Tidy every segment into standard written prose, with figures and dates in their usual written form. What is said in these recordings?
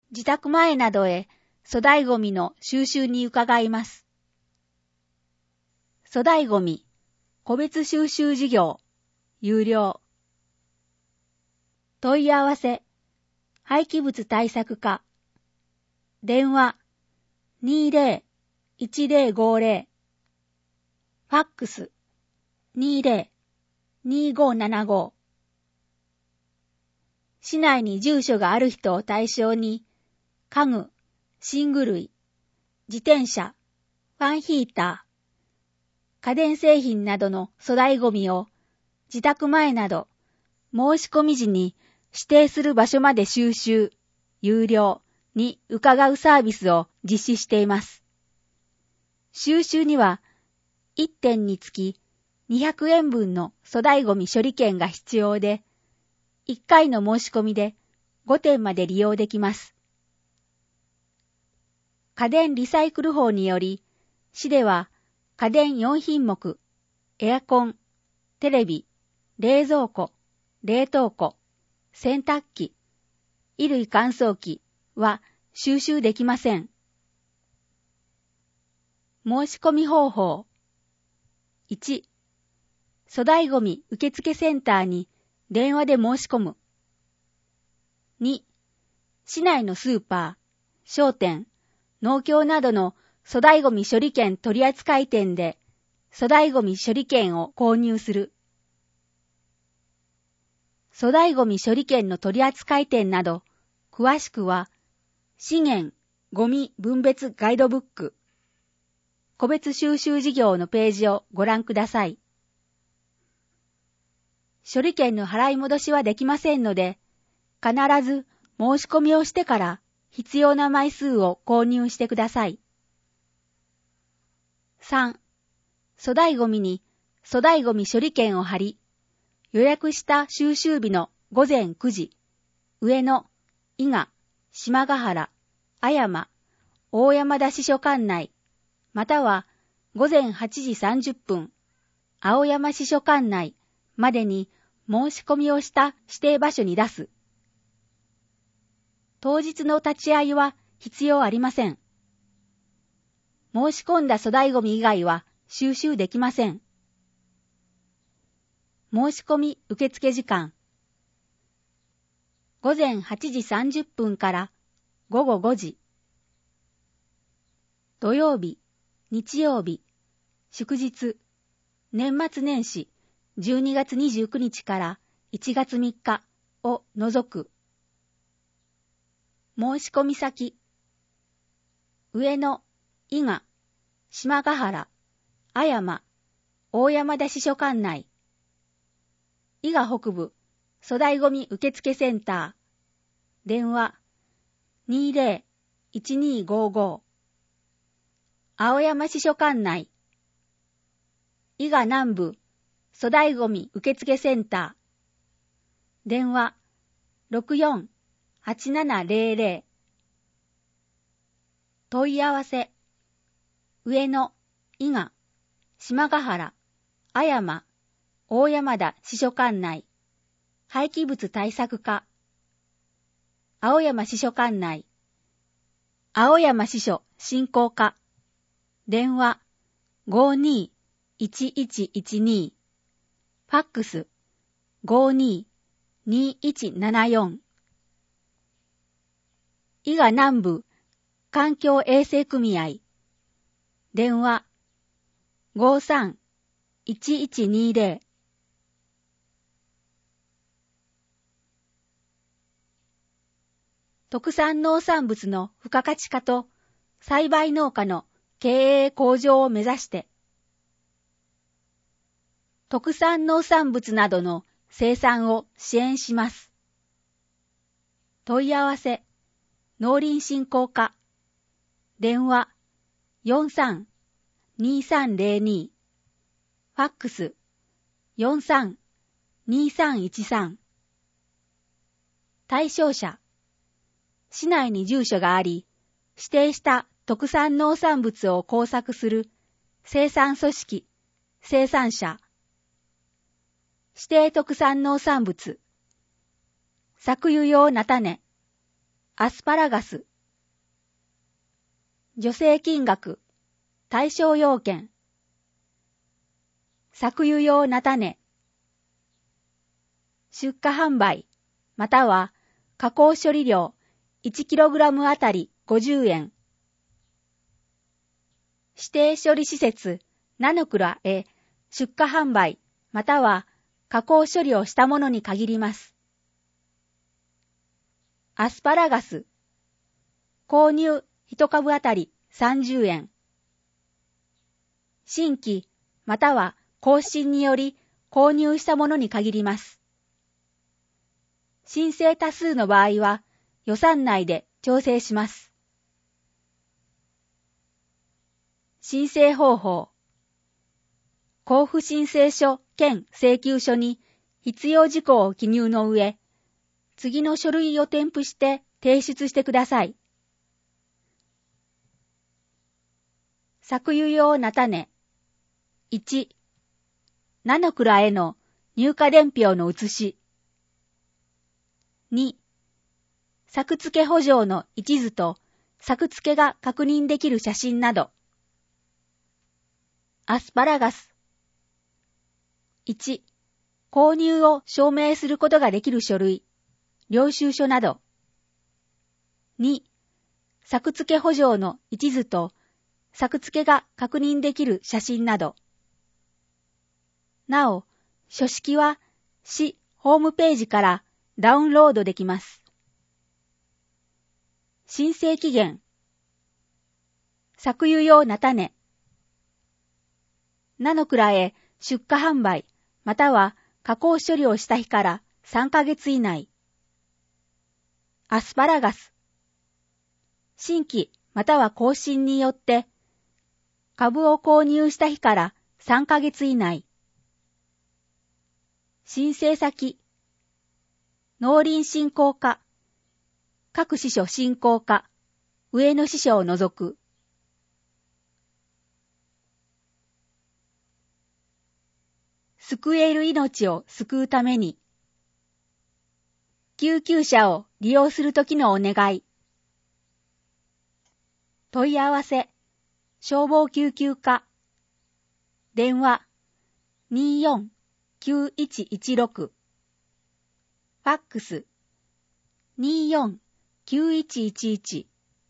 自宅前などへ粗大ごみの収集に伺います。粗大ごみ、個別収集事業、有料。問い合わせ、廃棄物対策課。電話、20-1050。ファックス、20-2575。市内に住所がある人を対象に、家具、寝具類、自転車、ファンヒーター、家電製品などの粗大ごみを自宅前など申し込み時に指定する場所まで収集、有料に伺うサービスを実施しています。収集には1点につき200円分の粗大ごみ処理券が必要で、1回の申し込みで5点まで利用できます。家電リサイクル法により、市では家電4品目、エアコン、テレビ、冷蔵庫、冷凍庫、洗濯機、衣類乾燥機は収集できません。申し込み方法。1、粗大ごみ受付センターに電話で申し込む。2、市内のスーパー、商店、農協などの粗大ごみ処理券取扱店で粗大ごみ処理券を購入する。粗大ごみ処理券の取扱店など、詳しくは資源ごみ分別ガイドブック、個別収集事業のページをご覧ください。処理券の払い戻しはできませんので、必ず申し込みをしてから必要な枚数を購入してください。3. 粗大ごみに粗大ごみ処理券を貼り、予約した収集日の午前9時、上野、伊賀、島ヶ原、阿山、大山田支所管内、または午前8時30分、青山支所管内までに申し込みをした指定場所に出す。当日の立ち会いは必要ありません。申し込んだ粗大ごみ以外は収集できません。申し込み受付時間。午前8時30分から午後5時。土曜日、日曜日、祝日、年末年始12月29日から1月3日を除く。申し込み先。上野、伊賀、島ヶ原、阿山、大山田支所管内。伊賀北部、粗大ごみ受付センター。電話、20-1255。青山支所管内。伊賀南部、粗大ごみ受付センター。電話、64-8700。問い合わせ。上野、伊賀、島ヶ原、阿山、大山田支所管内。廃棄物対策課。青山支所管内。青山支所振興課。電話、52-1112。ファックス、52-2174。伊賀南部環境衛生組合。電話、53-1120。特産農産物の付加価値化と栽培農家の経営向上を目指して、特産農産物などの生産を支援します。問い合わせ、農林振興課。電話、43-2302。ファックス、43-2313。対象者。市内に住所があり、指定した特産農産物を工作する生産組織、生産者。指定特産農産物。搾油用菜種。 アスパラガス。助成金額、対象要件。搾油用菜種。出荷販売、または加工処理量 1kg あたり50円。指定処理施設、ナノクラへ出荷販売、または加工処理をしたものに限ります。アスパラガス。購入1株あたり30円。新規、または更新により購入したものに限ります。申請多数の場合は予算内で調整します。申請方法。交付申請書兼請求書に必要事項を記入の上、次の書類を添付して提出してください。搾油用菜種。1、ナノクラへの入荷伝票の写し。2、作付け補助の一図と作付けが確認できる写真など。アスパラガス。1、購入を証明することができる書類、領収書など。2、作付け補助の一図と作付けが確認できる写真など。なお、書式は市ホームページからダウンロードできます。申請期限。搾油用菜種。ナノクラへ出荷販売、または加工処理をした日から3ヶ月以内。アスパラガス。新規または更新によって株を購入した日から3ヶ月以内。申請先。農林振興課。各支所振興課。上の支所を除く。救える命を救うために。救急車を利用するときのお願い。問い合わせ。消防救急課。電話。24-9116。ファックス。24-9111。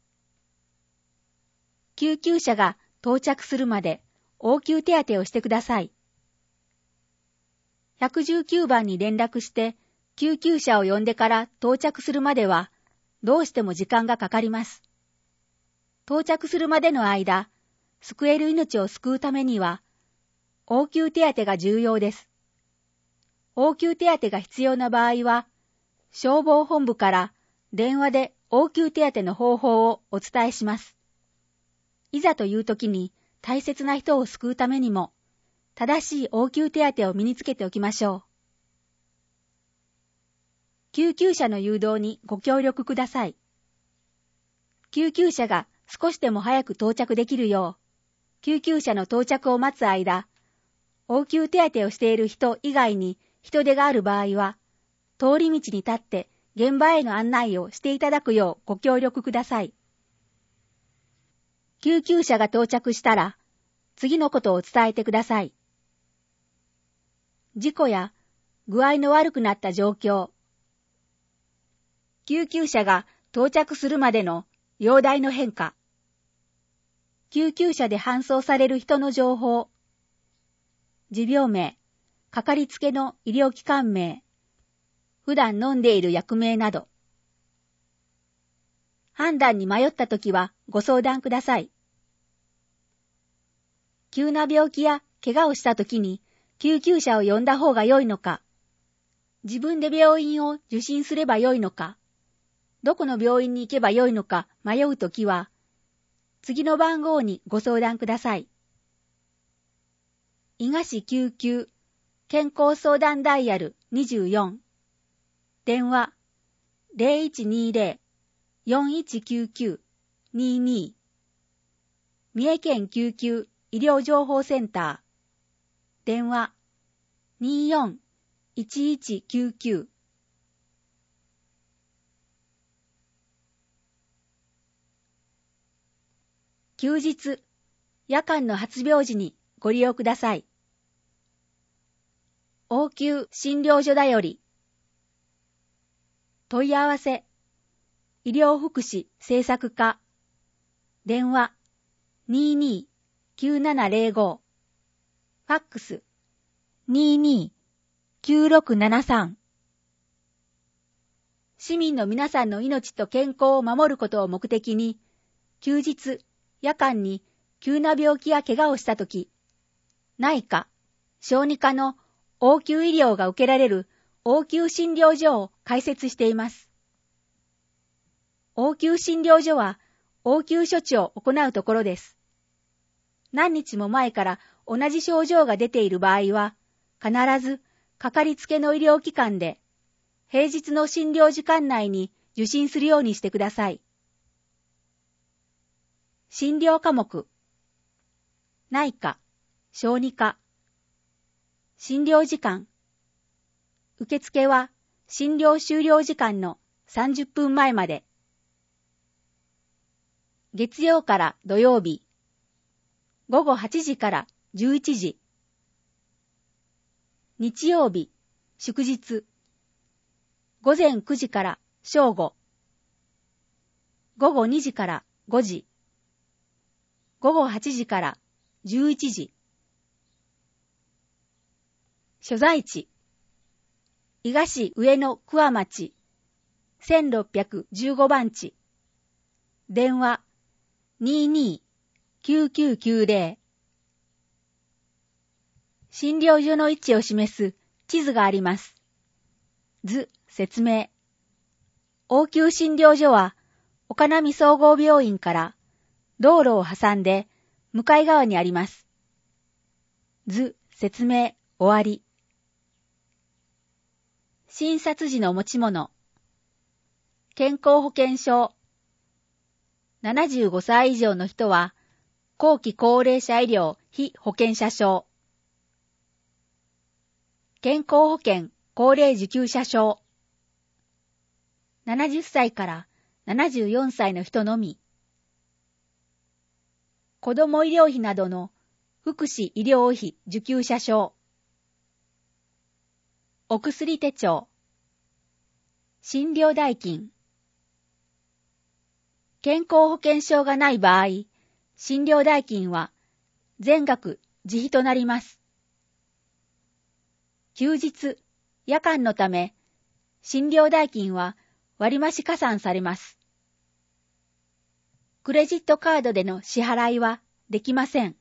救急車が到着するまで応急手当てをしてください。119番に連絡して救急車を呼んでから到着するまではどうしても時間がかかります。到着するまでの間、救える命を救うためには応急手当が重要です。応急手当が必要な場合は、消防本部から電話で応急手当の方法をお伝えします。いざという時に大切な人を救うためにも、正しい応急手当を身につけておきましょう。救急車の誘導にご協力ください。救急車が少しでも早く到着できるよう、救急車の到着を待つ間、応急手当をしている人以外に人手がある場合は、通り道に立って現場への案内をしていただくようご協力ください。救急車が到着したら、次のことを伝えてください。事故や具合の悪くなった状況。救急車が到着するまでの容体の変化。救急車で搬送される人の情報。持病名、かかりつけの医療機関名、普段飲んでいる薬名など。判断に迷ったときはご相談ください。急な病気や怪我をしたときに救急車を呼んだ方が良いのか、自分で病院を受診すれば良いのか、どこの病院に行けば良いのか迷うときは、次の番号にご相談ください。伊賀市救急健康相談ダイヤル24。電話 0120-4199-22。三重県救急医療情報センター。電話 24-1199。 休日、夜間の発病時にご利用ください。応急診療所だより。問い合わせ、医療福祉政策課、電話 22-9705、ファックス 22-9673。市民の皆さんの命と健康を守ることを目的に、休日、夜間に急な病気や怪我をしたとき、内科、小児科の応急医療が受けられる応急診療所を開設しています。応急診療所は応急処置を行うところです。何日も前から同じ症状が出ている場合は、必ずかかりつけの医療機関で平日の診療時間内に受診するようにしてください。診療科目、内科、小児科。診療時間。受付は診療終了時間の30分前まで。月曜から土曜日、午後8時から11時。日曜日、祝日、午前9時から正午。午後2時から5時。午後8時から11時。所在地、伊賀市上野桑町、1615番地。電話、22-9990。診療所の位置を示す地図があります。図、説明。応急診療所は、岡波総合病院から道路を挟んで向かい側にあります。図、説明、終わり。診察時の持ち物。健康保険証。75歳以上の人は、後期高齢者医療被保険者証。健康保険高齢受給者証。70歳から74歳の人のみ。子ども医療費などの福祉医療費受給者証。お薬手帳。診療代金。健康保険証がない場合、診療代金は全額自費となります。休日、夜間のため、診療代金は割増加算されます。クレジットカードでの支払いはできません。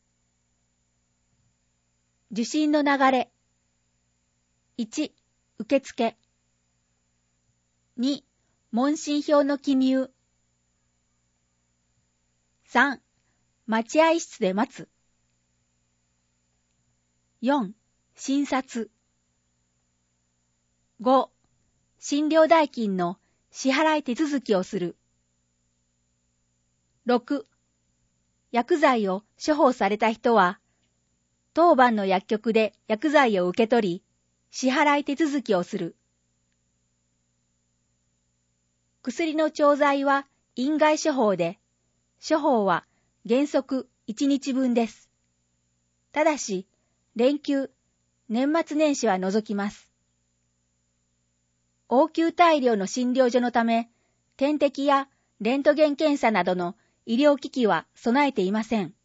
受診の流れ。1、受付。2、問診票の記入。3、待合室で待つ。4、診察。5、診療代金の支払い手続きをする。6、薬剤を処方された人は、当番の薬局で薬剤を受け取り、支払い手続きをする。薬の調剤は院外処方で、処方は原則1日分です。ただし、連休、年末年始は除きます。応急大量の診療所のため、点滴やレントゲン検査などの医療機器は備えていません。